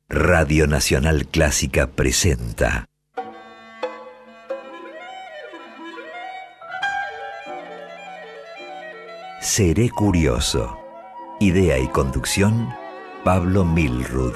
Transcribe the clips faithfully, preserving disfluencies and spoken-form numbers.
Radio Nacional Clásica presenta Seré Curioso. Idea y conducción, Pablo Milrud.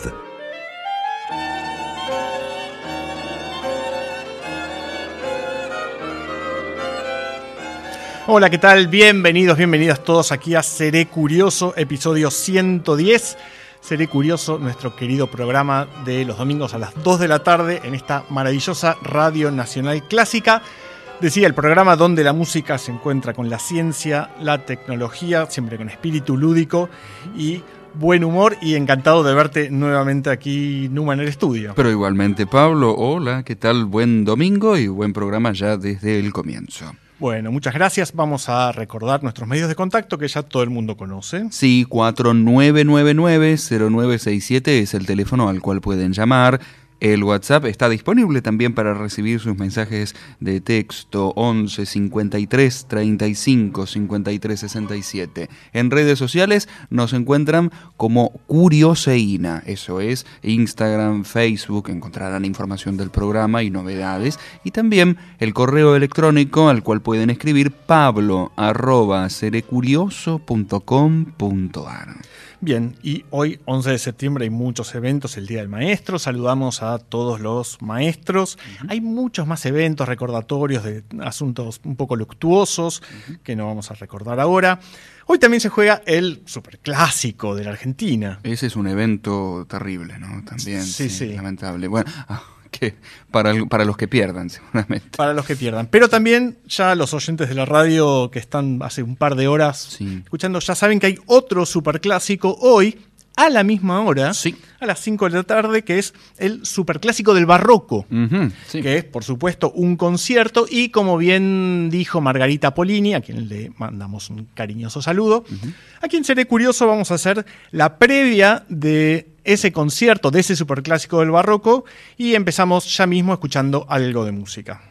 Hola, ¿qué tal? Bienvenidos, bienvenidas todos aquí a Seré Curioso, episodio ciento diez. Seré Curioso, nuestro querido programa de los domingos a las dos de la tarde en esta maravillosa Radio Nacional Clásica. Decía, el programa donde la música se encuentra con la ciencia, la tecnología, siempre con espíritu lúdico y buen humor, y encantado de verte nuevamente aquí, Numa, en el estudio. Pero igualmente, Pablo, hola, ¿qué tal? Buen domingo y buen programa ya desde el comienzo. Bueno, muchas gracias. Vamos a recordar nuestros medios de contacto que ya todo el mundo conoce. Sí, cuatro nueve nueve nueve cero nueve seis siete es el teléfono al cual pueden llamar. El WhatsApp está disponible también para recibir sus mensajes de texto, once cincuenta y tres treinta y cinco cincuenta y tres sesenta y siete. En redes sociales nos encuentran como Curioseína, eso es Instagram, Facebook, encontrarán información del programa y novedades, y también el correo electrónico al cual pueden escribir pablo arroba serecurioso punto com punto ar. Bien, y hoy, once de septiembre, hay muchos eventos, el Día del Maestro. Saludamos a todos los maestros. Uh-huh. Hay muchos más eventos, recordatorios de asuntos un poco luctuosos, uh-huh, que no vamos a recordar ahora. Hoy también se juega el superclásico de la Argentina. Ese es un evento terrible, ¿no? También, sí, sí. sí. Lamentable. Bueno... Ah. Que para, para los que pierdan, seguramente. Para los que pierdan. Pero también ya los oyentes de la radio que están hace un par de horas sí. escuchando, ya saben que hay otro superclásico hoy, a la misma hora, sí. a las cinco de la tarde, que es el superclásico del barroco, uh-huh, sí. que es, por supuesto, un concierto, y como bien dijo Margarita Polini, a quien le mandamos un cariñoso saludo, uh-huh. a quien Seré Curioso vamos a hacer la previa de ese concierto, de ese superclásico del barroco, y empezamos ya mismo escuchando algo de música.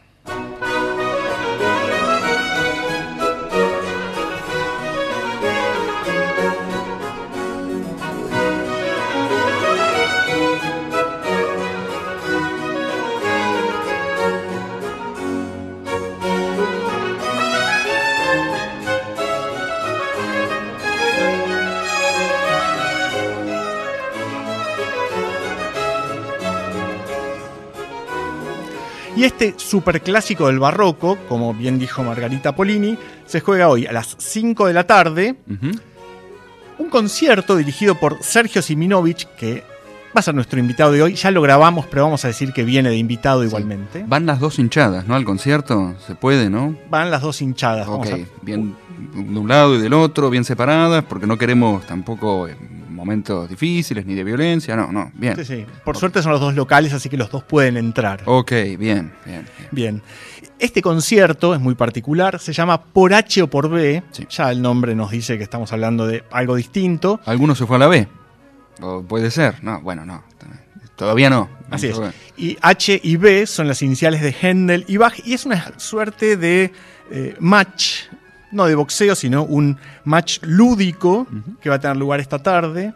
Y este superclásico del barroco, como bien dijo Margarita Polini, se juega hoy a las cinco de la tarde. Uh-huh. Un concierto dirigido por Sergio Siminovich, que va a ser nuestro invitado de hoy. Ya lo grabamos, pero vamos a decir que viene de invitado sí. igualmente. Van las dos hinchadas, ¿no? Al concierto, se puede, ¿no? Van las dos hinchadas. Ok, vamos a... bien de un lado y del otro, bien separadas, porque no queremos tampoco... Eh, momentos difíciles, ni de violencia, no, no, bien. Sí, sí. Por okay. suerte son los dos locales, así que los dos pueden entrar. Ok, bien, bien, bien. Bien. Este concierto es muy particular, se llama Por H o por B, sí. ya el nombre nos dice que estamos hablando de algo distinto. ¿Alguno se fue a la B? ¿O puede ser? No, bueno, no, todavía no. Así es. Y H y B son las iniciales de Händel y Bach, y es una suerte de eh, match, no de boxeo, sino un match lúdico uh-huh. que va a tener lugar esta tarde.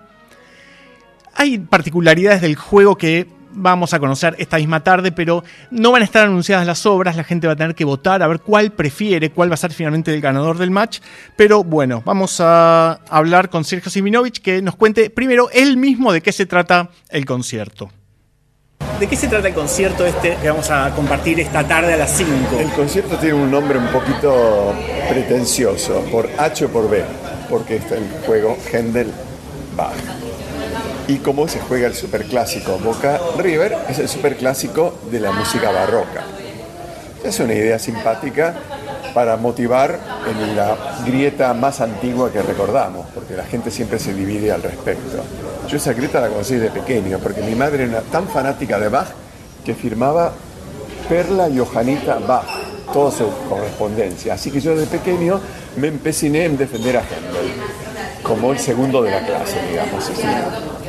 Hay particularidades del juego que vamos a conocer esta misma tarde, pero no van a estar anunciadas las obras, la gente va a tener que votar a ver cuál prefiere, cuál va a ser finalmente el ganador del match. Pero bueno, vamos a hablar con Sergio Siminovich, que nos cuente primero él mismo de qué se trata el concierto. ¿De qué se trata el concierto este que vamos a compartir esta tarde a las cinco? El concierto tiene un nombre un poquito pretencioso, por H o por B, porque está el juego Händel-Bach. Y como se juega el superclásico Boca River, es el superclásico de la música barroca. Es una idea simpática para motivar en la grieta más antigua que recordamos, porque la gente siempre se divide al respecto. Yo esa grieta la conocí de pequeño, porque mi madre era tan fanática de Bach que firmaba Perla Johanita Bach, toda su correspondencia. Así que yo de pequeño me empeciné en defender a Händel, como el segundo de la clase, digamos así.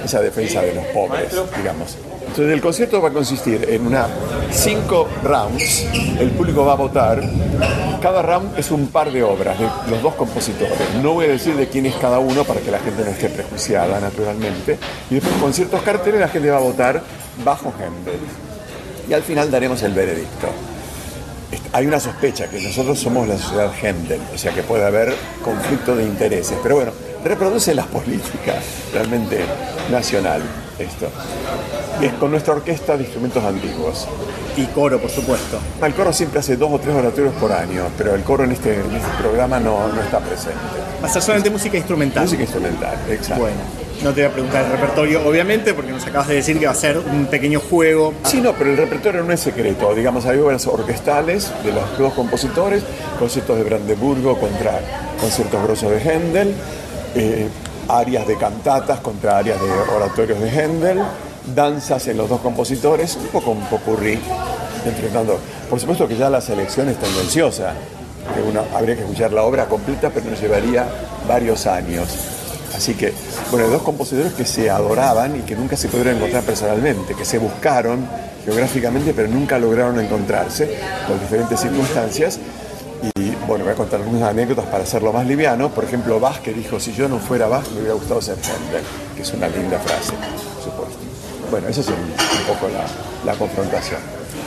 esa defensa de los pobres, digamos. Entonces el concierto va a consistir en una cinco rounds, el público va a votar, cada round es un par de obras de los dos compositores. No voy a decir de quién es cada uno para que la gente no esté prejuiciada, naturalmente. Y después con ciertos carteles la gente va a votar bajo Händel. Y al final daremos el veredicto. Hay una sospecha que nosotros somos la sociedad Händel, o sea que puede haber conflicto de intereses, pero bueno, reproduce la política realmente nacional esto. Es con nuestra orquesta de instrumentos antiguos. Y coro, por supuesto. El coro siempre hace dos o tres oratorios por año, pero el coro en este, en este programa no, no está presente. Va a ser solamente música instrumental. Música instrumental, exacto. Bueno, no te voy a preguntar el repertorio, obviamente, porque nos acabas de decir que va a ser un pequeño juego. Sí, no, pero el repertorio no es secreto. Digamos, hay obras orquestales de los dos compositores, conciertos de Brandeburgo contra conciertos grosos de Händel, eh, arias de cantatas contra arias de oratorios de Händel, danzas en los dos compositores, un poco un popurrí, enfrentando. Por supuesto que ya la selección es tendenciosa, que uno habría que escuchar la obra completa, pero nos llevaría varios años. Así que, bueno, hay dos compositores que se adoraban y que nunca se pudieron encontrar personalmente, que se buscaron geográficamente, pero nunca lograron encontrarse por diferentes circunstancias. Y bueno, voy a contar algunas anécdotas para hacerlo más liviano. Por ejemplo, Bach, que dijo, si yo no fuera Bach, me hubiera gustado ser Händel, que es una linda frase, por supuesto. Bueno, esa es un, un poco la, la confrontación.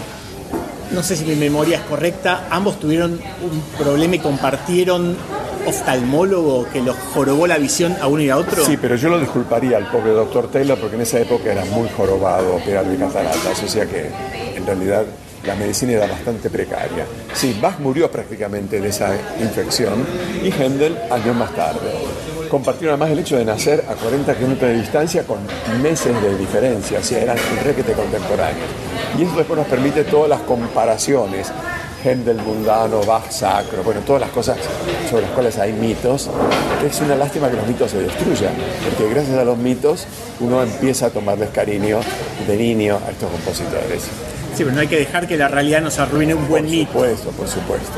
No sé si mi memoria es correcta, ambos tuvieron un problema y compartron oftalmólogo que los jorobó la visión a uno y a otro. Sí, pero yo lo disculparía al pobre doctor Taylor porque en esa época era muy jorobado operar de cataratas, o sea que en realidad la medicina era bastante precaria. Sí, Bach murió prácticamente de esa infección y Händel años más tarde. Compartieron además el hecho de nacer a cuarenta kilómetros de distancia con meses de diferencia, o sea, eran un requete contemporáneo. Y eso después nos permite todas las comparaciones, Händel mundano, Bach sacro, bueno, todas las cosas sobre las cuales hay mitos, que es una lástima que los mitos se destruyan, porque gracias a los mitos uno empieza a tomarles cariño de niño a estos compositores. Sí, pero no hay que dejar que la realidad nos arruine un buen mito. Por supuesto, por supuesto.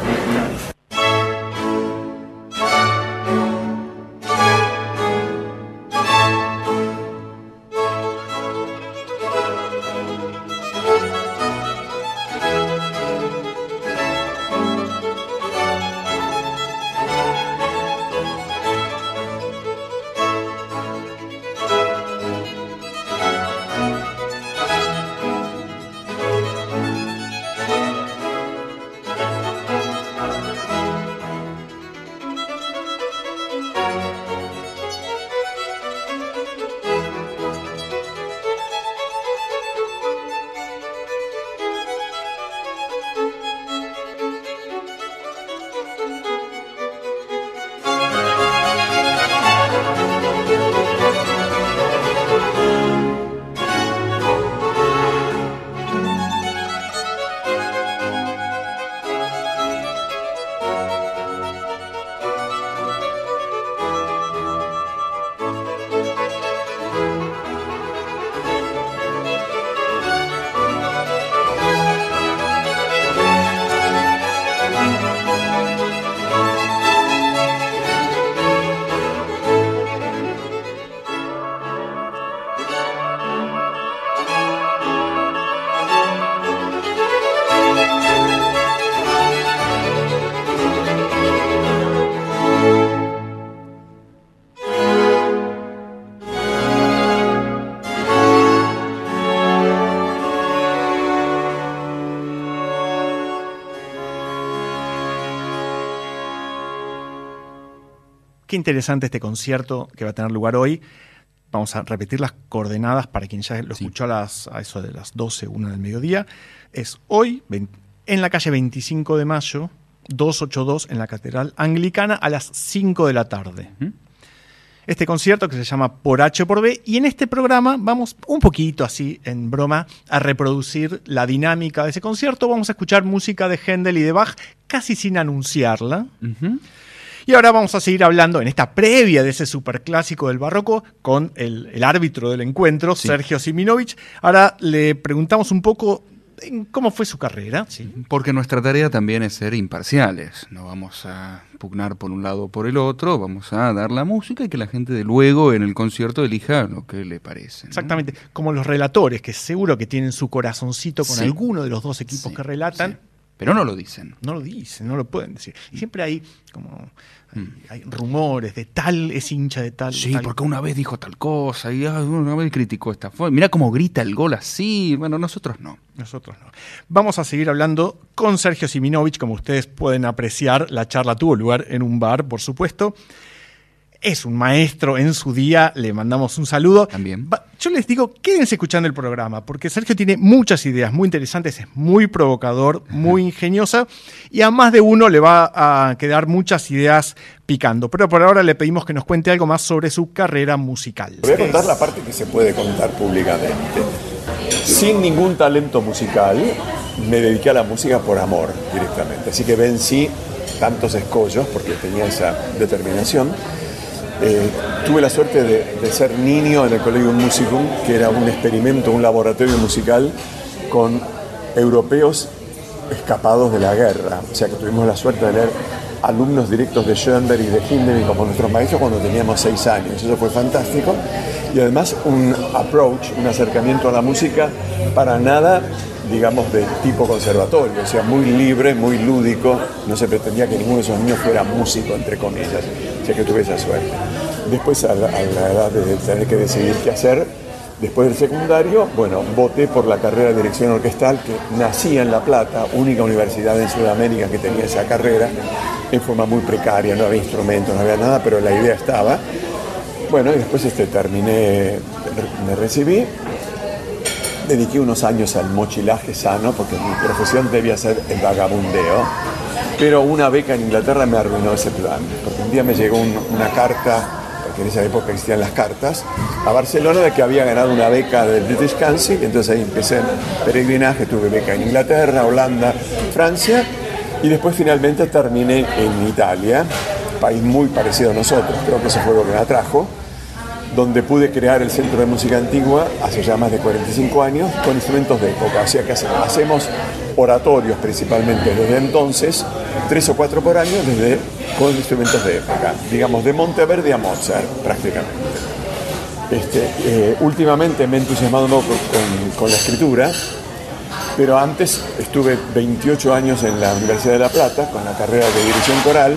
Qué interesante este concierto que va a tener lugar hoy. Vamos a repetir las coordenadas para quien ya lo escuchó sí. a, las, a eso de las doce, una del mediodía. Es hoy en la calle veinticinco de mayo, doscientos ochenta y dos en la Catedral Anglicana a las cinco de la tarde. Uh-huh. Este concierto que se llama Por H o por B, y en este programa vamos un poquito así, en broma, a reproducir la dinámica de ese concierto. Vamos a escuchar música de Händel y de Bach casi sin anunciarla. Uh-huh. Y ahora vamos a seguir hablando en esta previa de ese superclásico del barroco con el, el árbitro del encuentro, sí. Sergio Siminovich. Ahora le preguntamos un poco en cómo fue su carrera. ¿Sí? Porque nuestra tarea también es ser imparciales. No vamos a pugnar por un lado o por el otro, vamos a dar la música y que la gente de luego en el concierto elija lo que le parece, ¿no? Exactamente, como los relatores, que seguro que tienen su corazoncito con Sí. alguno de los dos equipos Sí, que relatan. sí. Pero no lo dicen. No lo dicen, no lo pueden decir. Y siempre hay como hay, hay rumores de tal es hincha de tal. de Sí, tal. porque una vez dijo tal cosa y ah, una vez criticó esta forma. Mirá cómo grita el gol así. Bueno, nosotros no. Nosotros no. Vamos a seguir hablando con Sergio Siminovich. Como ustedes pueden apreciar, la charla tuvo lugar en un bar, por supuesto. Es un maestro en su día, le mandamos un saludo. También. Va- Yo les digo, quédense escuchando el programa, porque Sergio tiene muchas ideas muy interesantes, es muy provocador, muy ingeniosa, y a más de uno le va a quedar muchas ideas picando. Pero por ahora le pedimos que nos cuente algo más sobre su carrera musical. Voy a contar la parte que se puede contar públicamente. Sin ningún talento musical, me dediqué a la música por amor directamente. Así que vencí tantos escollos, porque tenía esa determinación. Eh, tuve la suerte de, de ser niño en el Collegium Musicum, que era un experimento, un laboratorio musical con europeos escapados de la guerra. O sea que tuvimos la suerte de tener alumnos directos de Schoenberg y de Hindemith como nuestros maestros cuando teníamos seis años. Eso fue fantástico. Y además un approach, un acercamiento a la música para nada, digamos, de tipo conservatorio, o sea, muy libre, muy lúdico. No se pretendía que ninguno de esos niños fuera músico, entre comillas. O sea que tuve esa suerte. Después, a la, a la edad de tener que decidir qué hacer, después del secundario, bueno, voté por la carrera de dirección orquestal, que nacía en La Plata, única universidad en Sudamérica que tenía esa carrera, en forma muy precaria, no había instrumentos, no había nada, pero la idea estaba. Bueno, y después este, terminé, me recibí, dediqué unos años al mochilaje sano, porque mi profesión debía ser el vagabundeo, pero una beca en Inglaterra me arruinó ese plan, porque un día me llegó un, una carta, porque en esa época existían las cartas, a Barcelona de que había ganado una beca del British Council, y entonces ahí empecé el peregrinaje, tuve beca en Inglaterra, Holanda, Francia, y después finalmente terminé en Italia, país muy parecido a nosotros, creo que eso fue lo que me atrajo, donde pude crear el Centro de Música Antigua hace ya más de cuarenta y cinco años con instrumentos de época. O sea que hacemos oratorios principalmente desde entonces, tres o cuatro por año, desde, con instrumentos de época, digamos de Monteverdi a Mozart prácticamente. Este, eh, últimamente me he entusiasmado un poco con, con la escritura, pero antes estuve veintiocho años en la Universidad de La Plata con la carrera de dirección coral,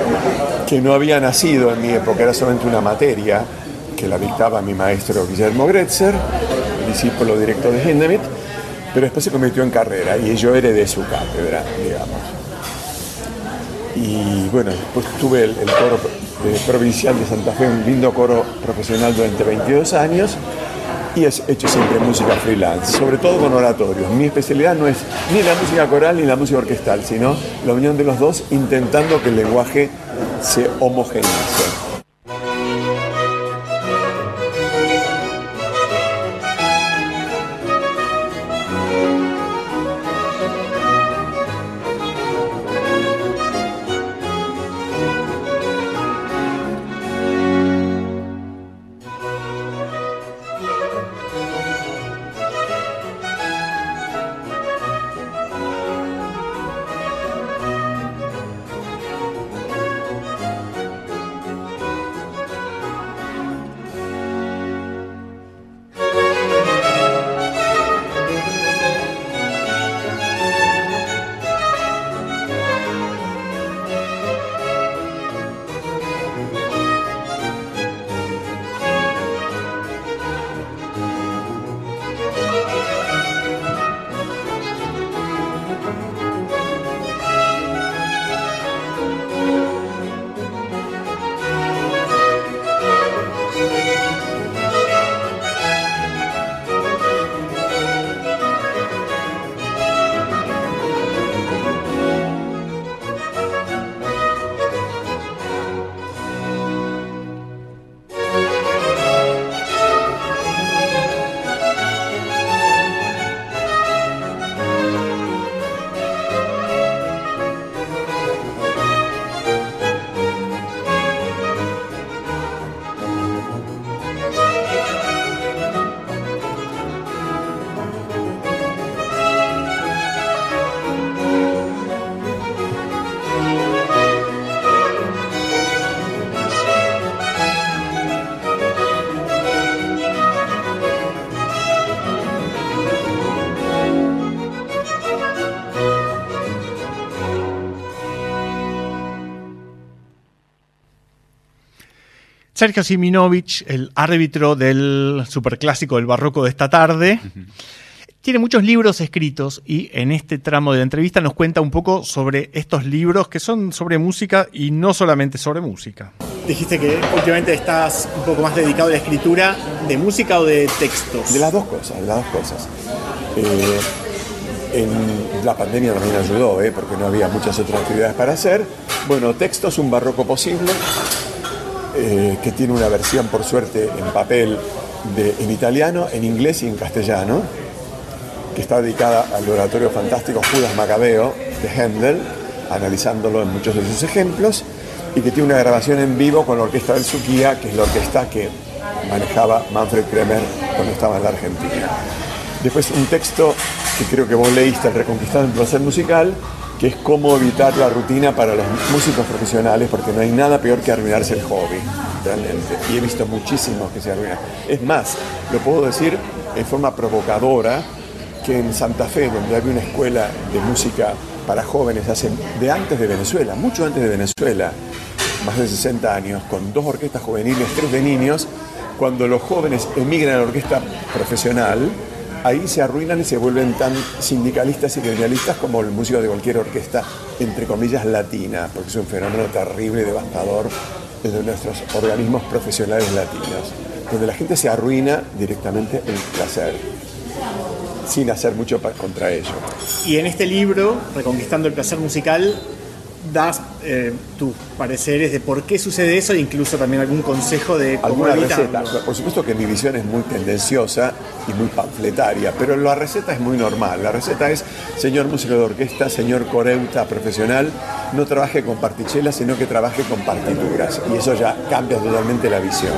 que no había nacido en mi época, era solamente una materia que la dictaba mi maestro Guillermo Gretzer, discípulo directo de Hindemith, pero después se convirtió en carrera y yo heredé su cátedra, digamos. Y bueno, después tuve el, el coro de, provincial de Santa Fe, un lindo coro profesional durante veintidós años, y he hecho siempre música freelance, sobre todo con oratorios. Mi especialidad no es ni la música coral ni la música orquestal, sino la unión de los dos, intentando que el lenguaje se homogeneice. Sergio Siminovich, el árbitro del superclásico del barroco de esta tarde. Uh-huh. Tiene muchos libros escritos y en este tramo de la entrevista nos cuenta un poco sobre estos libros que son sobre música y no solamente sobre música. Dijiste que últimamente estás un poco más dedicado a la escritura de música o de textos. De las dos cosas, de las dos cosas. Eh, en la pandemia también ayudó, eh, porque no había muchas otras actividades para hacer. Bueno, textos, un barroco posible, eh, que tiene una versión, por suerte, en papel de, en italiano, en inglés y en castellano, que está dedicada al oratorio fantástico Judas Macabeo de Händel, analizándolo en muchos de sus ejemplos, y que tiene una grabación en vivo con la orquesta del Suquía, que es la orquesta que manejaba Manfred Kremer cuando estaba en la Argentina. Después un texto que creo que vos leíste, El Reconquistado en placer musical, que es cómo evitar la rutina para los músicos profesionales, porque no hay nada peor que arruinarse el hobby, realmente. Y he visto muchísimos que se arruinan. Es más, lo puedo decir en forma provocadora, que en Santa Fe, donde había una escuela de música para jóvenes hace, de antes de Venezuela, mucho antes de Venezuela, más de sesenta años, con dos orquestas juveniles, tres de niños, cuando los jóvenes emigran a la orquesta profesional, ahí se arruinan y se vuelven tan sindicalistas y gremialistas como el músico de cualquier orquesta, entre comillas, latina, porque es un fenómeno terrible y devastador desde nuestros organismos profesionales latinos, donde la gente se arruina directamente el placer, sin hacer mucho contra ello. Y en este libro, Reconquistando el placer musical, das eh, tus pareceres de por qué sucede eso e incluso también algún consejo de cómo alguna evitarlo. receta. Por supuesto que mi visión es muy tendenciosa y muy panfletaria, pero la receta es muy normal. La receta es, señor músico de orquesta, señor coreuta profesional, no trabaje con partichelas, sino que trabaje con partituras, y eso ya cambia totalmente la visión.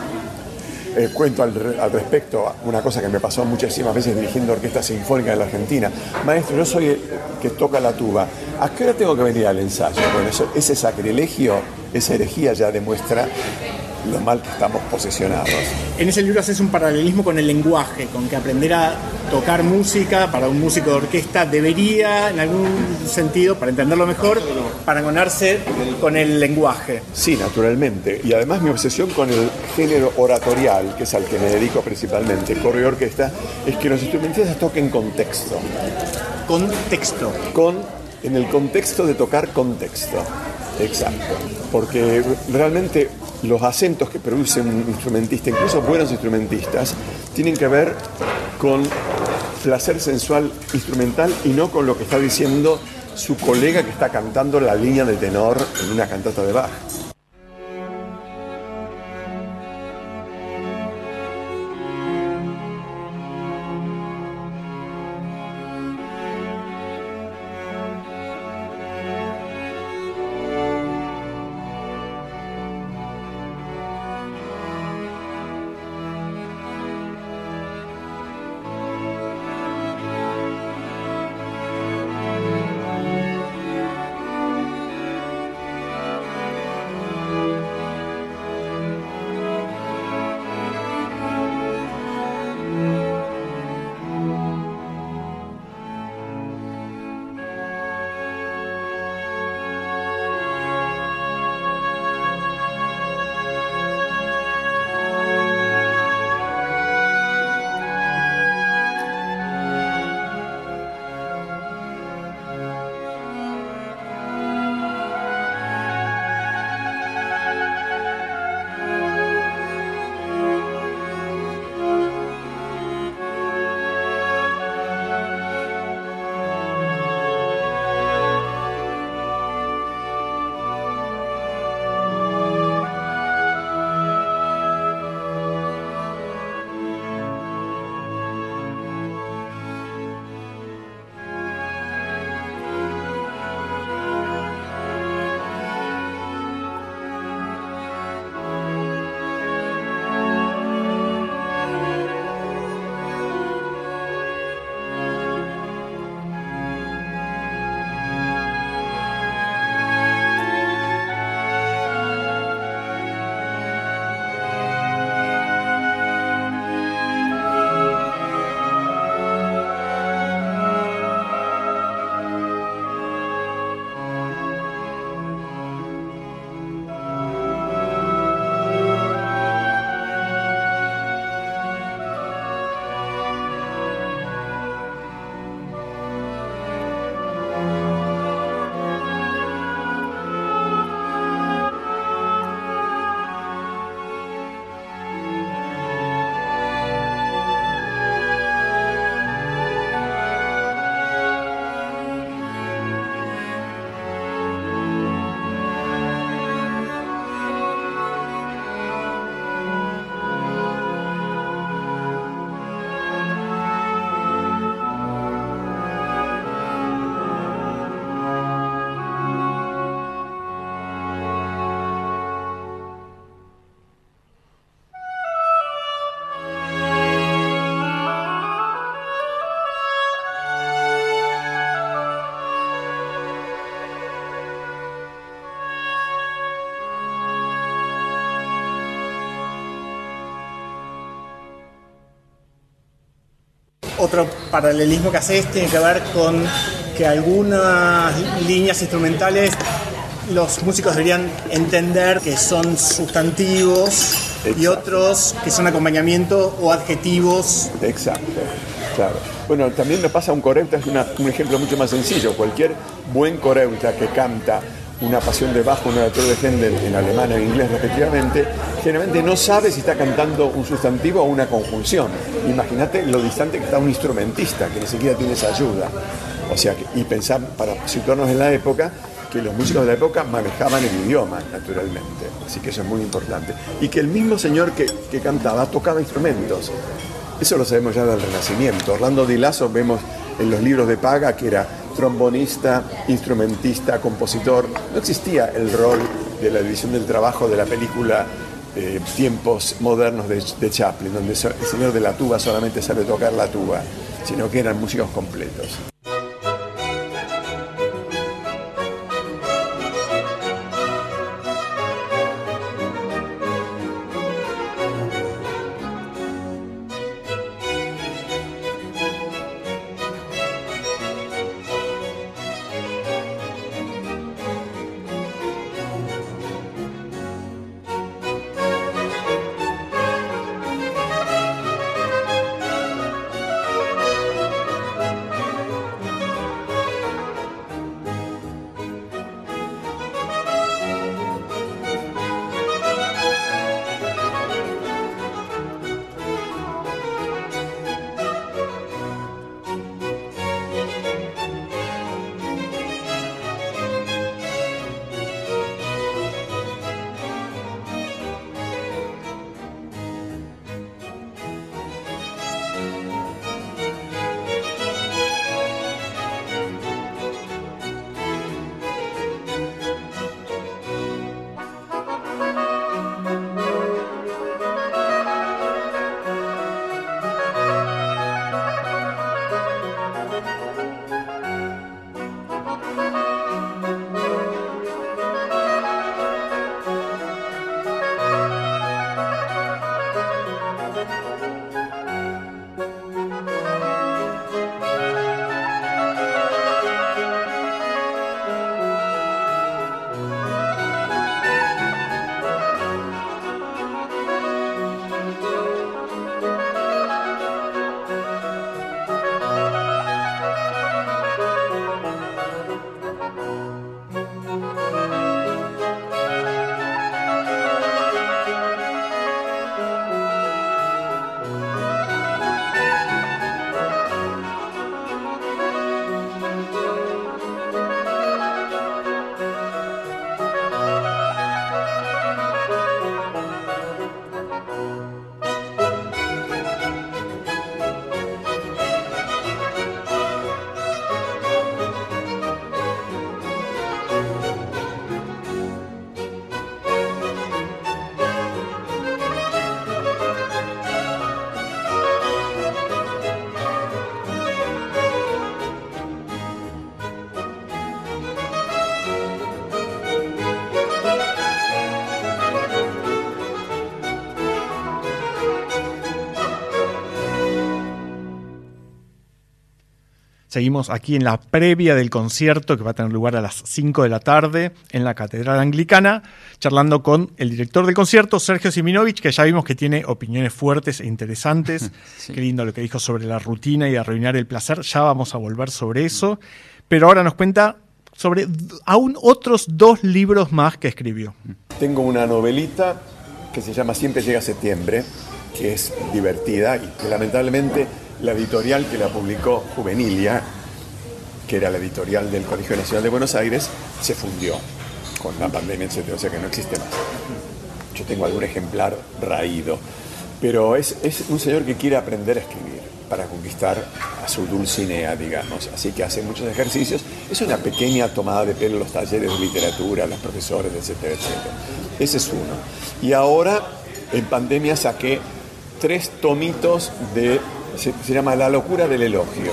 Eh, cuento al, al respecto una cosa que me pasó muchísimas veces dirigiendo orquesta sinfónica en la Argentina. Maestro, yo soy el que toca la tuba. ¿A qué hora tengo que venir al ensayo? Bueno, eso, ese sacrilegio, esa herejía ya demuestra lo mal que estamos posesionados. En ese libro haces un paralelismo con el lenguaje, con que aprender a tocar música para un músico de orquesta debería, en algún sentido, para entenderlo mejor, paragonarse con el lenguaje. Sí, naturalmente. Y además mi obsesión con el género oratorial, que es al que me dedico principalmente, coro y orquesta, es que los instrumentistas toquen con texto. Con texto. Con, en el contexto de tocar con texto. Exacto. Porque realmente los acentos que produce un instrumentista, incluso buenos instrumentistas, tienen que ver con placer sensual instrumental y no con lo que está diciendo su colega que está cantando la línea de tenor en una cantata de Bach. otro paralelismo que haces tiene que ver con que algunas líneas instrumentales los músicos deberían entender que son sustantivos. Exacto. Y otros que son acompañamiento o adjetivos. Exacto, claro. Bueno, también nos pasa un coreuta, es una, un ejemplo mucho más sencillo. Cualquier buen coreuta que canta una pasión de bajo, una oratura de Händel en alemán o en inglés respectivamente, generalmente no sabe si está cantando un sustantivo o una conjunción. Imagínate lo distante que está un instrumentista, que ni siquiera tiene esa ayuda. O sea, y pensar, para situarnos en la época, que los músicos de la época manejaban el idioma, naturalmente. Así que eso es muy importante. Y que el mismo señor que, que cantaba tocaba instrumentos. Eso lo sabemos ya del Renacimiento. Orlando Di Lasso vemos en los libros de paga que era trombonista, instrumentista, compositor. No existía el rol de la división del trabajo de la película eh, Tiempos Modernos de, de Chaplin, donde el señor de la tuba solamente sabe tocar la tuba, sino que eran músicos completos. Seguimos aquí en la previa del concierto que va a tener lugar a las cinco de la tarde en la Catedral Anglicana, charlando con el director del concierto, Sergio Siminovich, que ya vimos que tiene opiniones fuertes e interesantes. Sí. Qué lindo lo que dijo sobre la rutina y arruinar el placer. Ya vamos a volver sobre eso. Pero ahora nos cuenta sobre aún otros dos libros más que escribió. Tengo una novelita que se llama Siempre llega septiembre, que es divertida y que lamentablemente la editorial que la publicó, Juvenilia, que era la editorial del Colegio Nacional de Buenos Aires, se fundió con la pandemia, etcétera, o sea que no existe más. Yo tengo algún ejemplar raído, pero es, es un señor que quiere aprender a escribir para conquistar a su Dulcinea, digamos, así que hace muchos ejercicios. Es una pequeña tomada de pelo en los talleres de literatura, los profesores, etcétera, etcétera. Ese es uno. Y ahora, en pandemia, saqué tres tomitos de... Se, se llama La locura del elogio,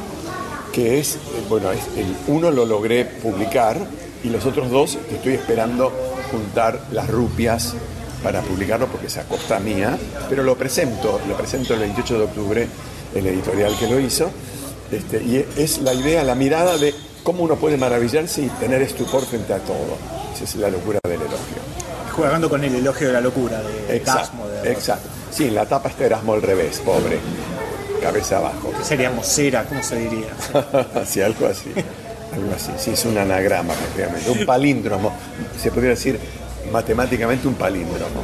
que es, bueno, es, el uno lo logré publicar y los otros dos estoy esperando juntar las rupias para publicarlo porque es a costa mía, pero lo presento, lo presento el veintiocho de octubre el editorial que lo hizo, este, y es la idea, la mirada de cómo uno puede maravillarse y tener estupor frente a todo. Esa es la locura del elogio. Jugando con el elogio de la locura de Exacto, Erasmo. De exacto. Sí, en la tapa está Erasmo al revés, pobre, cabeza abajo. Que sería Mosera, ¿cómo se diría? Sí, algo así, algo así. Sí, es un anagrama prácticamente, un palíndromo, se podría decir matemáticamente un palíndromo.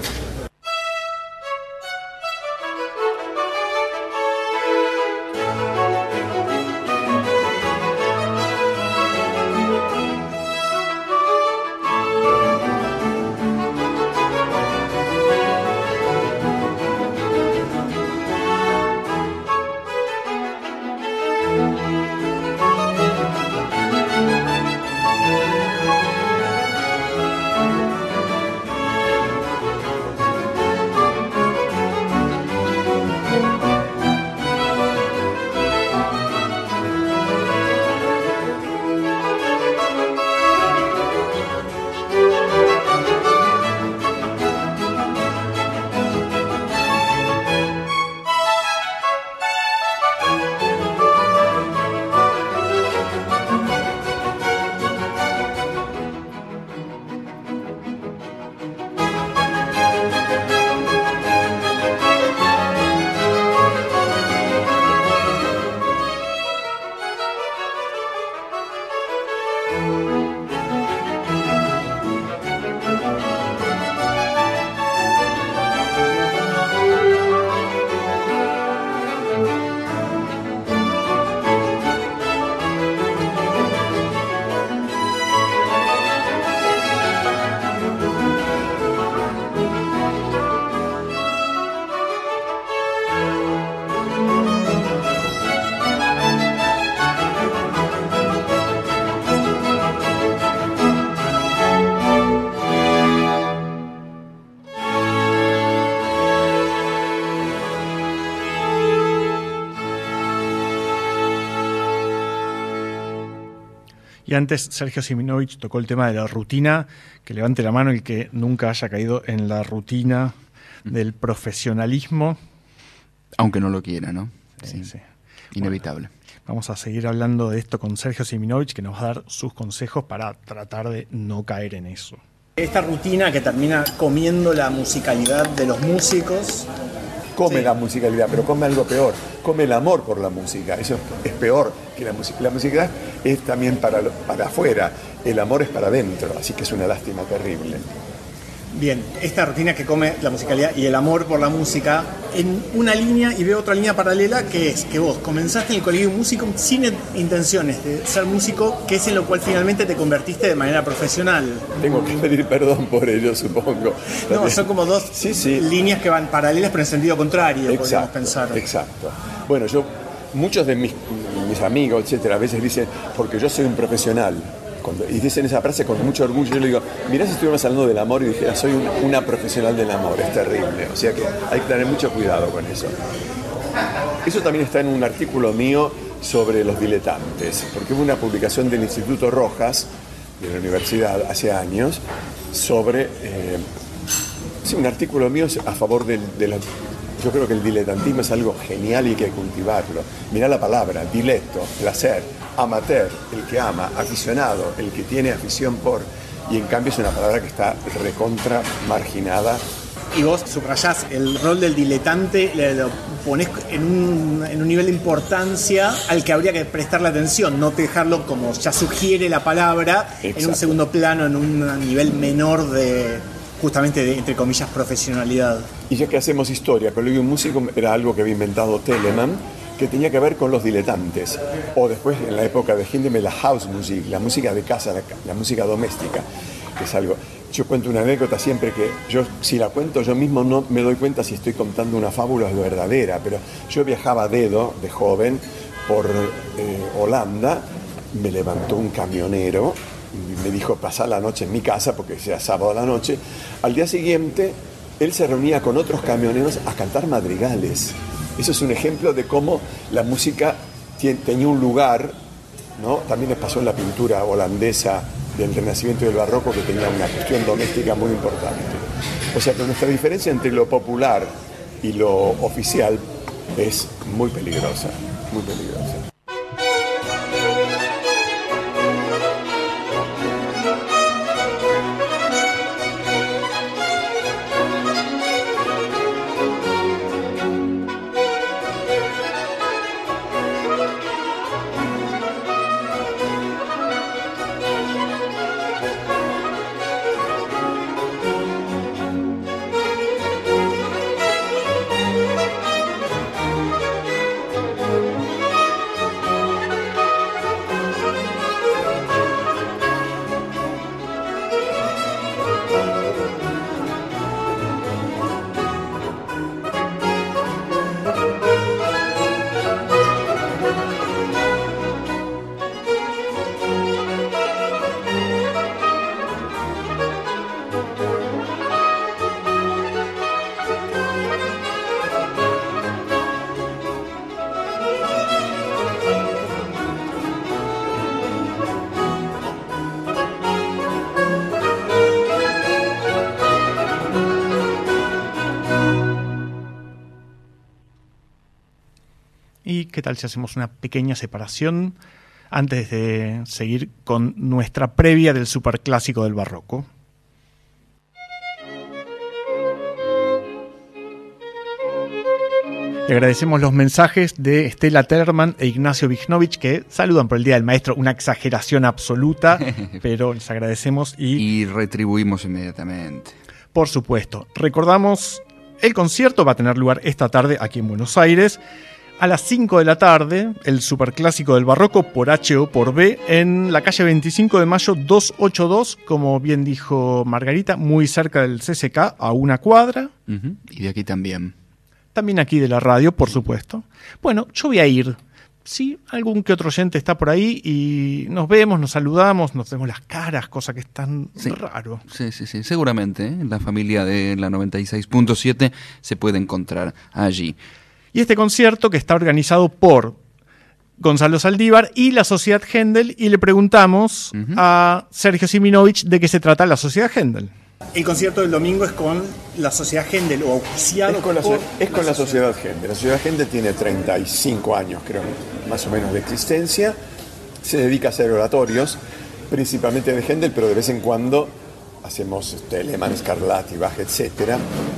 Y antes Sergio Siminovich tocó el tema de la rutina, que levante la mano el que nunca haya caído en la rutina del profesionalismo. Aunque no lo quiera, ¿no? Sí, sí. Inevitable. Bueno, vamos a seguir hablando de esto con Sergio Siminovich, que nos va a dar sus consejos para tratar de no caer en eso. Esta rutina que termina comiendo la musicalidad de los músicos. Come Sí. la musicalidad, pero come algo peor, come el amor por la música. Eso es, es peor que la música. La música es también para, lo- para afuera, el amor es para adentro, así que es una lástima terrible. Bien, esta rutina que come la musicalidad y el amor por la música en una línea, y veo otra línea paralela, que es que vos comenzaste en el colegio músico sin intenciones de ser músico, que es en lo cual finalmente te convertiste de manera profesional. Tengo que pedir perdón por ello, supongo. No, También- son como dos Sí, sí. líneas que van paralelas pero en sentido contrario, podríamos Exacto, pensar. exacto. Bueno, yo, muchos de mis, mis amigos, etcétera, a veces dicen, porque yo soy un profesional. Cuando, y dicen esa frase con mucho orgullo. Yo le digo, mirá si estuviéramos hablando del amor y dijera, soy un- una profesional del amor. Es terrible. O sea que hay que tener mucho cuidado con eso. Eso también está en un artículo mío sobre los diletantes, porque hubo una publicación del Instituto Rojas, de la universidad, hace años, sobre... eh, sí, un artículo mío a favor del, de la... Yo creo que el diletantismo es algo genial y hay que cultivarlo. Mirá la palabra, diletto, placer, amateur, el que ama, aficionado, el que tiene afición por... Y en cambio es una palabra que está recontra marginada. Y vos subrayás el rol del diletante, le lo ponés en un, en un nivel de importancia al que habría que prestarle atención, no dejarlo como ya sugiere la palabra, en un Exacto. segundo plano, en un nivel menor de, justamente, de, entre comillas, profesionalidad. Y ya que hacemos historia, Colegio Músico era algo que había inventado Telemann, que tenía que ver con los diletantes. O después, en la época de Hindemith, la house music, la música de casa, la, la música doméstica, que es algo... Yo cuento una anécdota siempre que yo, si la cuento yo mismo, no me doy cuenta si estoy contando una fábula o es verdadera, pero yo viajaba a dedo, de joven, por eh, Holanda, me levantó un camionero y me dijo, pasá la noche en mi casa, porque sea sábado a la noche. Al día siguiente, él se reunía con otros camioneros a cantar madrigales. Eso es un ejemplo de cómo la música tien- tenía un lugar, ¿no? También les pasó en la pintura holandesa del Renacimiento y del Barroco, que tenía una cuestión doméstica muy importante. O sea que nuestra diferencia entre lo popular y lo oficial es muy peligrosa, muy peligrosa. ¿Y qué tal si hacemos una pequeña separación antes de seguir con nuestra previa del superclásico del barroco? Le agradecemos los mensajes de Estela Terman e Ignacio Vignovich, que saludan por el Día del Maestro, una exageración absoluta, pero les agradecemos y... Y retribuimos inmediatamente. Por supuesto. Recordamos, el concierto va a tener lugar esta tarde aquí en Buenos Aires, a las cinco de la tarde, el superclásico del barroco por H o por B, en la calle veinticinco de mayo doscientos ochenta y dos, como bien dijo Margarita, muy cerca del C C K, a una cuadra. Uh-huh. Y de aquí también. También aquí de la radio, por supuesto. Bueno, yo voy a ir. Sí, algún que otro oyente está por ahí y nos vemos, nos saludamos, nos vemos las caras, cosa que es tan sí. raro. Sí, sí, sí. Seguramente ¿eh? la familia de la noventa y seis punto siete se puede encontrar allí. Y este concierto que está organizado por Gonzalo Saldívar y la Sociedad Händel, y le preguntamos uh-huh. a Sergio Siminovich de qué se trata la Sociedad Händel. El concierto del domingo es con la Sociedad Händel o auspiciado es con la, por es con la la Sociedad Händel. La Sociedad Händel tiene treinta y cinco años, creo, más o menos de existencia. Se dedica a hacer oratorios, principalmente de Händel, pero de vez en cuando hacemos Telemann, Scarlatti, Bach, etcétera.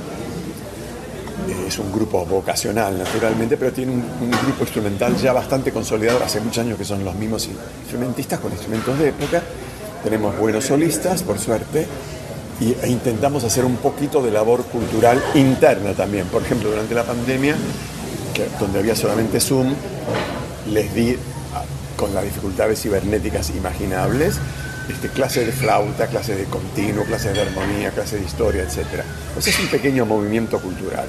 Es un grupo vocacional, naturalmente, pero tiene un, un grupo instrumental ya bastante consolidado, hace muchos años que son los mismos instrumentistas con instrumentos de época. Tenemos buenos solistas, por suerte, y, e intentamos hacer un poquito de labor cultural interna también. Por ejemplo, durante la pandemia, que, donde había solamente Zoom, les di, con las dificultades cibernéticas imaginables, Este, clases de flauta, clases de continuo, clases de armonía, clases de historia, etcétera. Pues es un pequeño movimiento cultural.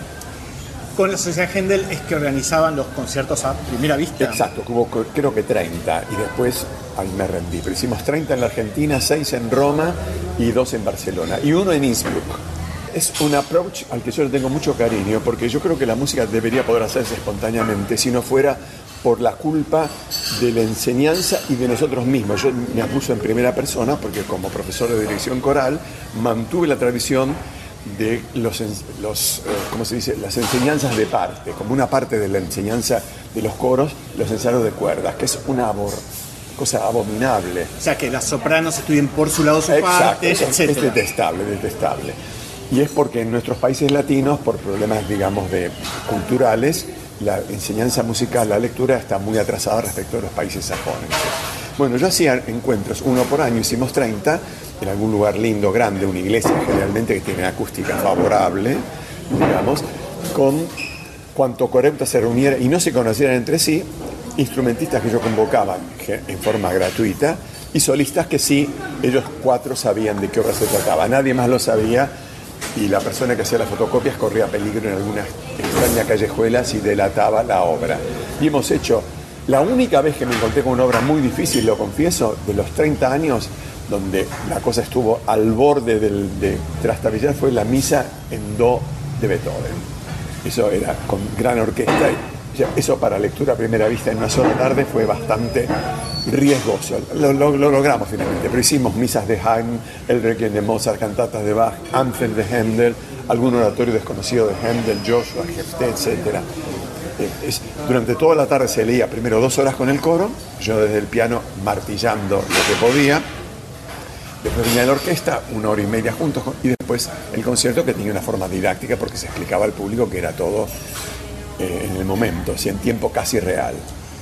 Con la Sociedad Händel es que organizaban los conciertos a primera vista. Exacto, hubo creo que treinta y después ahí me rendí. Pero hicimos treinta en la Argentina, seis en Roma y dos en Barcelona y uno en Innsbruck. Es un approach al que yo le tengo mucho cariño porque yo creo que la música debería poder hacerse espontáneamente si no fuera por la culpa de la enseñanza y de nosotros mismos. Yo me acuso en primera persona porque como profesor de dirección coral mantuve la tradición de los, los eh, ¿cómo se dice? Las enseñanzas de parte, como una parte de la enseñanza de los coros, los ensayos de cuerdas, que es una abor, cosa abominable. O sea, que las sopranos estudien por su lado su Exacto, parte, es, etcétera. Es detestable, detestable. Y es porque en nuestros países latinos, por problemas, digamos, de culturales, la enseñanza musical, la lectura está muy atrasada respecto a los países sajones. Bueno, yo hacía encuentros, uno por año, hicimos treinta, en algún lugar lindo, grande, una iglesia generalmente que tiene acústica favorable, digamos, con cuanto correcto se reuniera y no se conocieran entre sí, instrumentistas que yo convocaba en forma gratuita y solistas que sí, ellos cuatro sabían de qué obra se trataba, nadie más lo sabía. Y la persona que hacía las fotocopias corría peligro en alguna extraña callejuela si delataba la obra. Y hemos hecho, la única vez que me encontré con una obra muy difícil, lo confieso, de los treinta años, donde la cosa estuvo al borde del, de trastabillar, fue la misa en do de Beethoven. Eso era con gran orquesta. Eso para lectura a primera vista en una sola tarde fue bastante riesgoso. Lo, lo, lo logramos finalmente, pero hicimos misas de Haydn, el Requiem de Mozart, cantatas de Bach, Anthems de Händel, algún oratorio desconocido de Händel, Joshua, Hefte, etcétera. Eh, es, durante toda la tarde se leía primero dos horas con el coro, yo desde el piano martillando lo que podía. Después venía la orquesta, una hora y media juntos, y después el concierto, que tenía una forma didáctica porque se explicaba al público que era todo eh, en el momento, o sea, en tiempo casi real.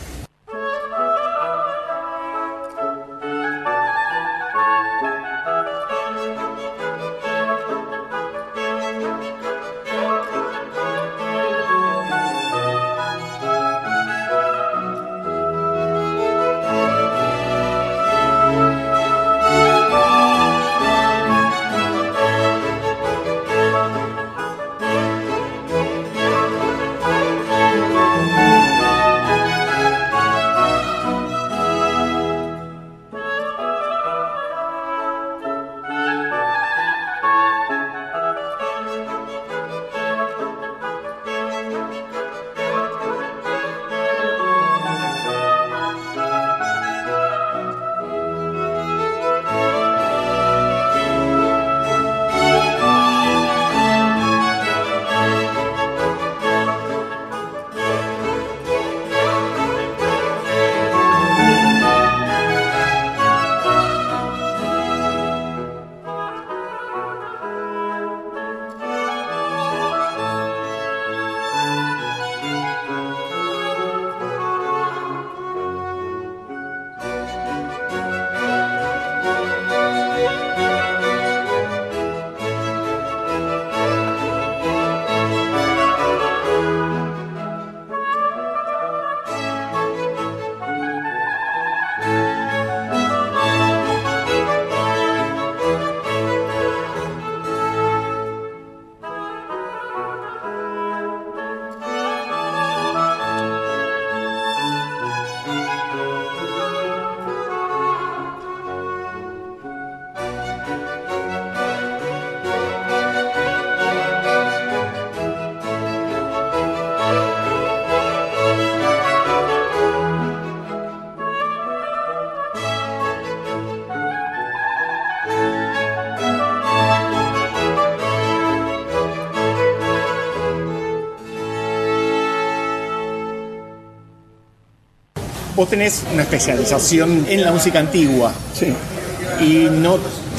Vos tenés una especialización en la música antigua. Sí. Y no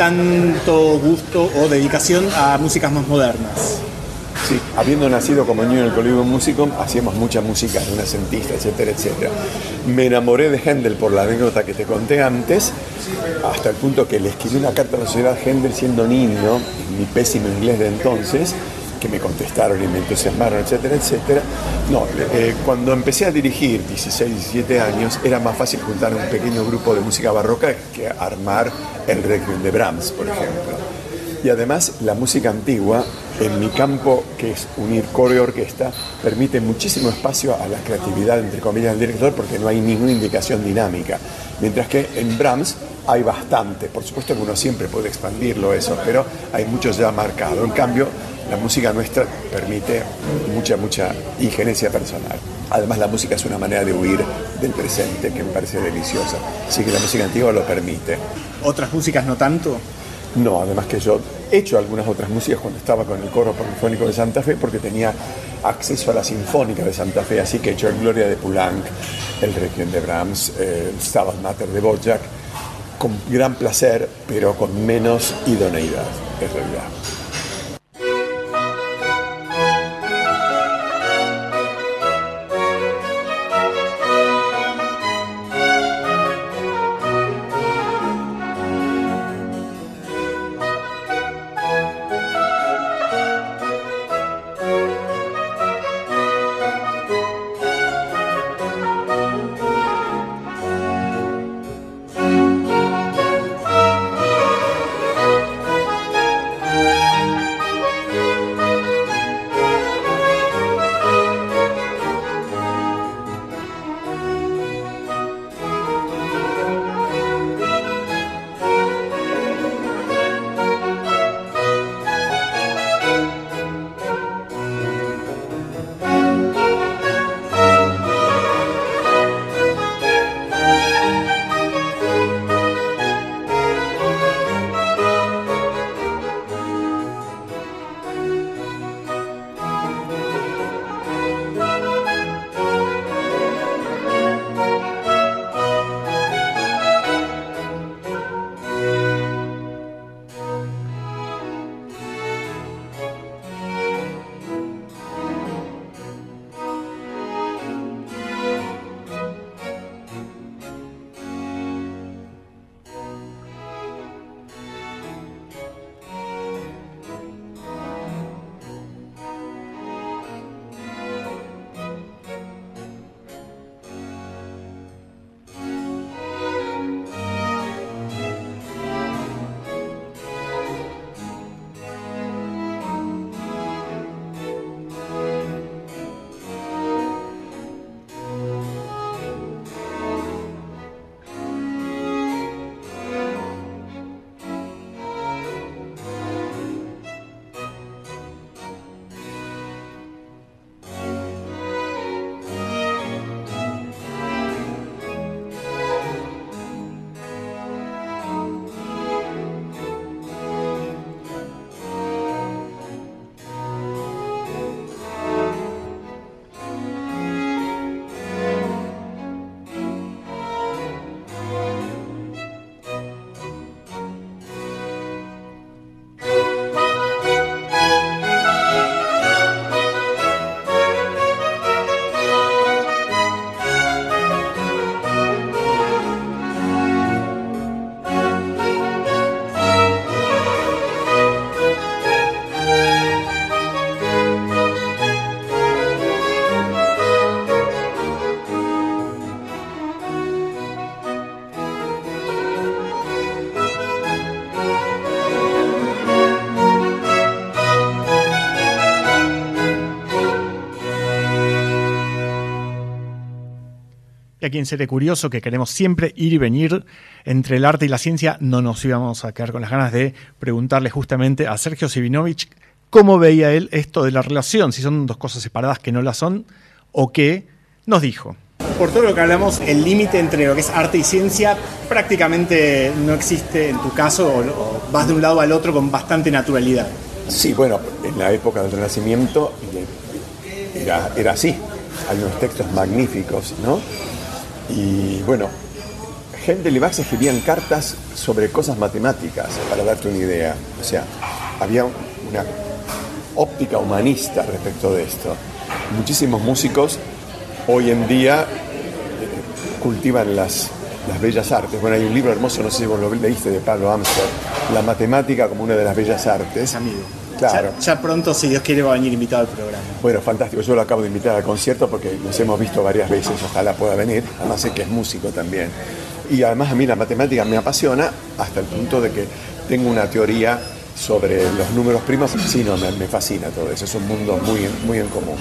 tanto gusto o dedicación a músicas más modernas. Sí, habiendo nacido como niño en el Colegio Músico, hacíamos mucha música renacentista, etcétera, etcétera. Me enamoré de Händel por la anécdota que te conté antes, hasta el punto que le escribí una carta a la sociedad Händel siendo niño, en mi pésimo inglés de entonces, que me contestaron y me entusiasmaron, etcétera, etcétera. No, eh, cuando empecé a dirigir, dieciséis, diecisiete años, era más fácil juntar un pequeño grupo de música barroca que armar el Requiem de Brahms, por ejemplo. Y además, la música antigua, en mi campo, que es unir coro y orquesta, permite muchísimo espacio a la creatividad, entre comillas, del director, porque no hay ninguna indicación dinámica. Mientras que en Brahms hay bastante. Por supuesto que uno siempre puede expandirlo eso, pero hay mucho ya marcado. En cambio, la música nuestra permite mucha, mucha injerencia personal. Además, la música es una manera de huir del presente que me parece deliciosa. Así que la música antigua lo permite. ¿Otras músicas no tanto? No, además que yo he hecho algunas otras músicas cuando estaba con el Coro Polifónico de Santa Fe, porque tenía acceso a la Sinfónica de Santa Fe, así que he hecho el Gloria de Poulenc, el Requiem de Brahms, el Stabat Mater de Dvořák, con gran placer, pero con menos idoneidad, en realidad. Y aquí en Seré Curioso, que queremos siempre ir y venir entre el arte y la ciencia, no nos íbamos a quedar con las ganas de preguntarle justamente a Sergio Svinovich cómo veía él esto de la relación, si son dos cosas separadas que no la son, o qué nos dijo. Por todo lo que hablamos, el límite entre lo que es arte y ciencia prácticamente no existe en tu caso, o, o vas de un lado al otro con bastante naturalidad. Sí, bueno, en la época del Renacimiento era, era así. Hay unos textos magníficos, ¿no? Y bueno, Händel y Bach escribían cartas sobre cosas matemáticas, para darte una idea. O sea, había una óptica humanista respecto de esto. Muchísimos músicos hoy en día cultivan las, las bellas artes. Bueno, hay un libro hermoso, no sé si vos lo leíste, de Pablo Amster, La matemática como una de las bellas artes. Amigo. Claro. Ya, ya pronto, si Dios quiere, va a venir invitado al programa. Bueno, fantástico. Yo lo acabo de invitar al concierto porque nos hemos visto varias veces. Ojalá pueda venir. Además sé que es músico también. Y además a mí la matemática me apasiona hasta el punto de que tengo una teoría sobre los números primos. Sí, no, me, me fascina todo eso. Es un mundo muy, muy en común.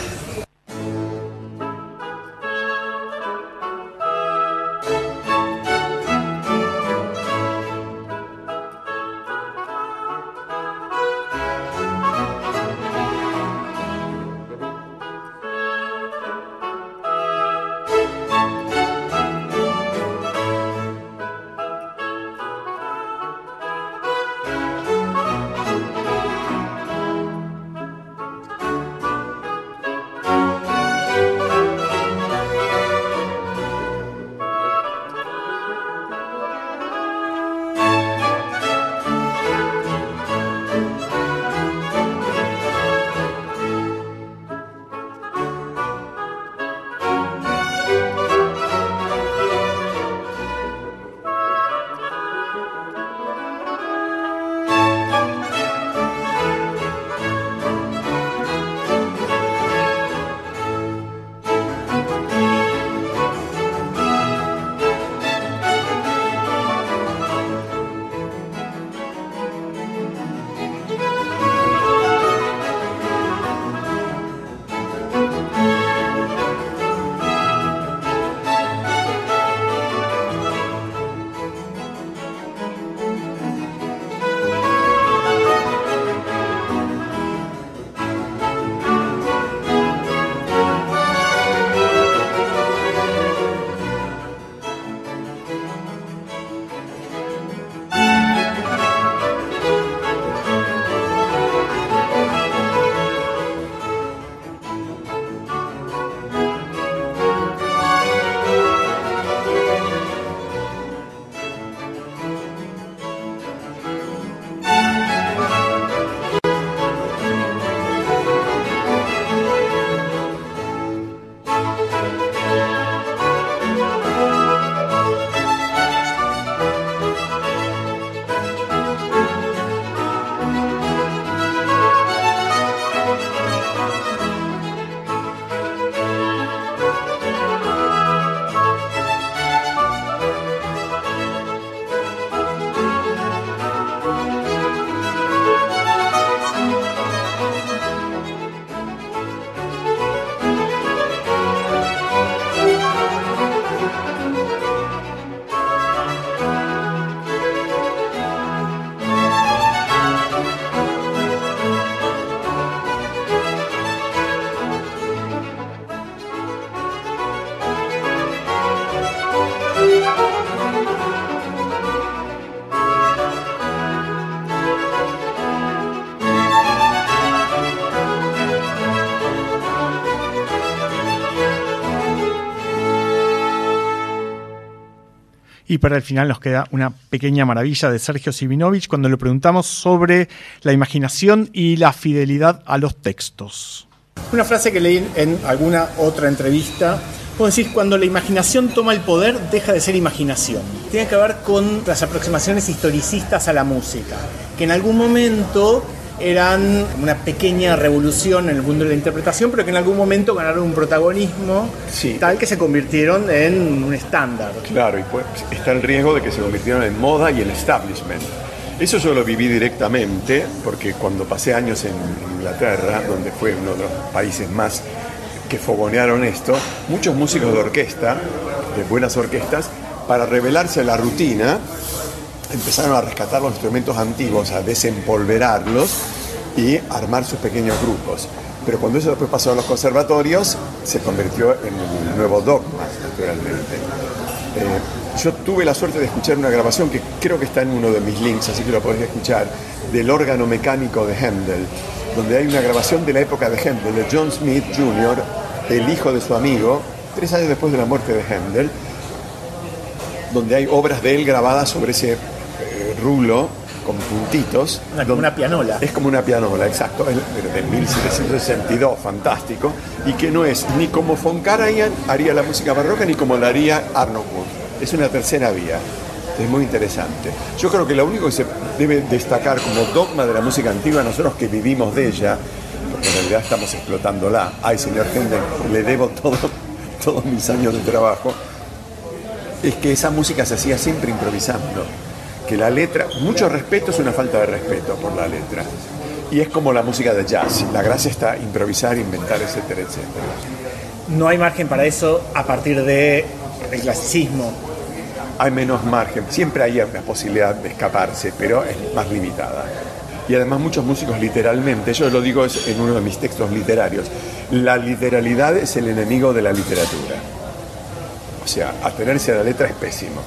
Y para el final nos queda una pequeña maravilla de Sergio Svinovich cuando le preguntamos sobre la imaginación y la fidelidad a los textos. Una frase que leí en alguna otra entrevista, vos decís, cuando la imaginación toma el poder, deja de ser imaginación. Tiene que ver con las aproximaciones historicistas a la música, que en algún momento eran una pequeña revolución en el mundo de la interpretación, pero que en algún momento ganaron un protagonismo sí. tal que se convirtieron en un estándar. Claro, y pues está el riesgo de que se convirtieron en moda y en establishment. Eso yo lo viví directamente, porque cuando pasé años en Inglaterra, donde fue uno de los países más que fogonearon esto, muchos músicos de orquesta de buenas orquestas, para rebelarse a la rutina, empezaron a rescatar los instrumentos antiguos, a desempolverarlos y armar sus pequeños grupos. Pero cuando eso después pasó a los conservatorios, se convirtió en el nuevo dogma, naturalmente. Eh, yo tuve la suerte de escuchar una grabación que creo que está en uno de mis links, así que lo podés escuchar, del órgano mecánico de Händel, donde hay una grabación de la época de Händel, de John Smith junior, el hijo de su amigo, tres años después de la muerte de Händel, donde hay obras de él grabadas sobre ese eh, rulo con puntitos. Una, como una pianola. Es como una pianola, exacto, el, de mil setecientos sesenta y dos, fantástico, y que no es ni como von Karajan haría la música barroca, ni como la haría Arnold Wood. Es una tercera vía. Es muy interesante. Yo creo que lo único que se debe destacar como dogma de la música antigua, nosotros que vivimos de ella, porque en realidad estamos explotándola. Ay, señor Händel, le debo todo, todos mis años de trabajo. Es que esa música se hacía siempre improvisando. Que la letra, mucho respeto es una falta de respeto por la letra. Y es como la música de jazz. La gracia está improvisar, inventar, etcétera, etcétera. No hay margen para eso a partir del clasicismo. Hay menos margen, siempre hay una posibilidad de escaparse, pero es más limitada. Y además muchos músicos literalmente, yo lo digo en uno de mis textos literarios, la literalidad es el enemigo de la literatura. O sea, atenerse a la letra es pésimo.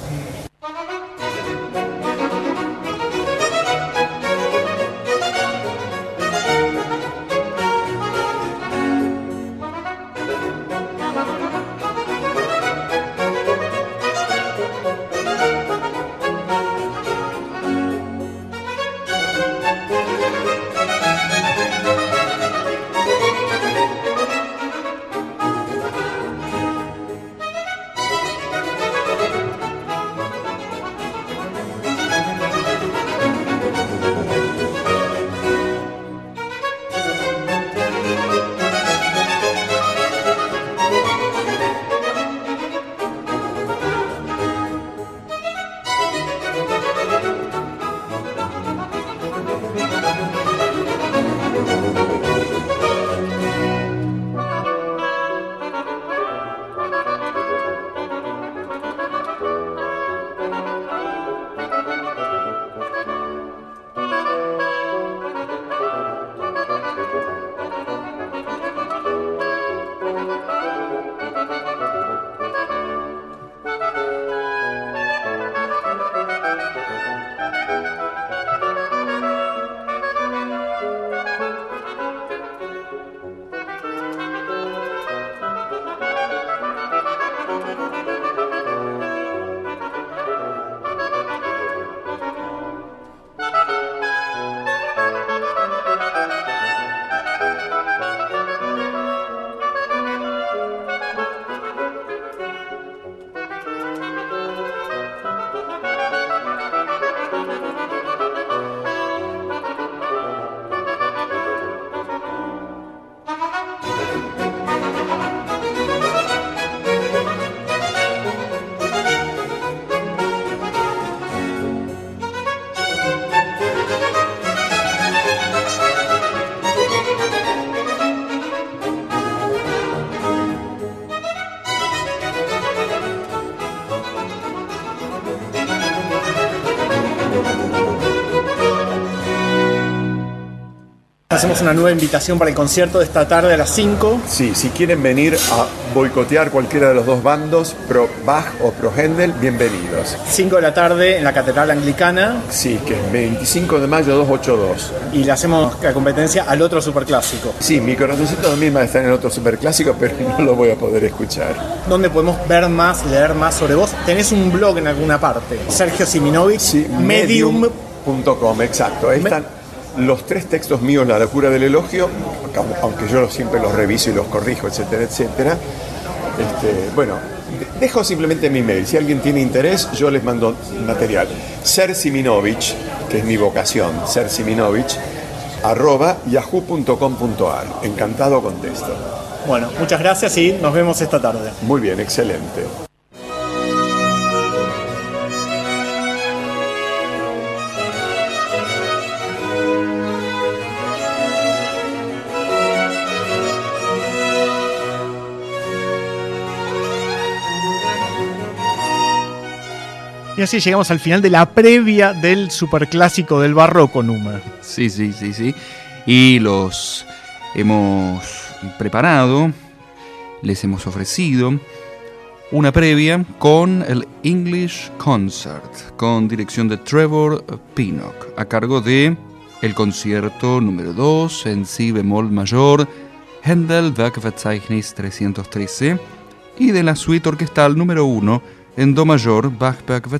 Hacemos una nueva invitación para el concierto de esta tarde a las cinco. Sí, si quieren venir a boicotear cualquiera de los dos bandos, pro Bach o pro Händel, bienvenidos. cinco de la tarde en la Catedral Anglicana. Sí, que es veinticinco de mayo doscientos ochenta y dos. Y le hacemos la competencia al otro superclásico. Sí, mi corazoncito también va a estar en el otro superclásico, pero no lo voy a poder escuchar. ¿Dónde podemos ver más, leer más sobre vos? Tenés un blog en alguna parte. Sergio Siminovich, sí, medium punto com, exacto. Ahí están los tres textos míos, La locura del elogio, aunque yo siempre los reviso y los corrijo, etcétera, etcétera. Este, bueno, dejo simplemente mi mail. Si alguien tiene interés, yo les mando material. Ser Siminovich, que es mi vocación, Ser Siminovich, arroba yahoo punto com punto ar. Encantado contesto. Bueno, muchas gracias y nos vemos esta tarde. Muy bien, excelente. Y así llegamos al final de la previa del superclásico del barroco, Numa. Sí, sí, sí, sí. Y los hemos preparado, les hemos ofrecido una previa con el English Concert, con dirección de Trevor Pinnock, a cargo de el concierto número dos en si bemol mayor, Händel Werkverzeichnis trescientos trece, y de la suite orquestal número uno en do mayor, Bach Werkverzeichnis